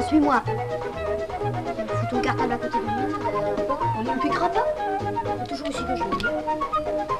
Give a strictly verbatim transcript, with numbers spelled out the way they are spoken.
suis-moi. Fous ton cartable à côté de nous. On ne piquera pas. C'est toujours ici que je vais.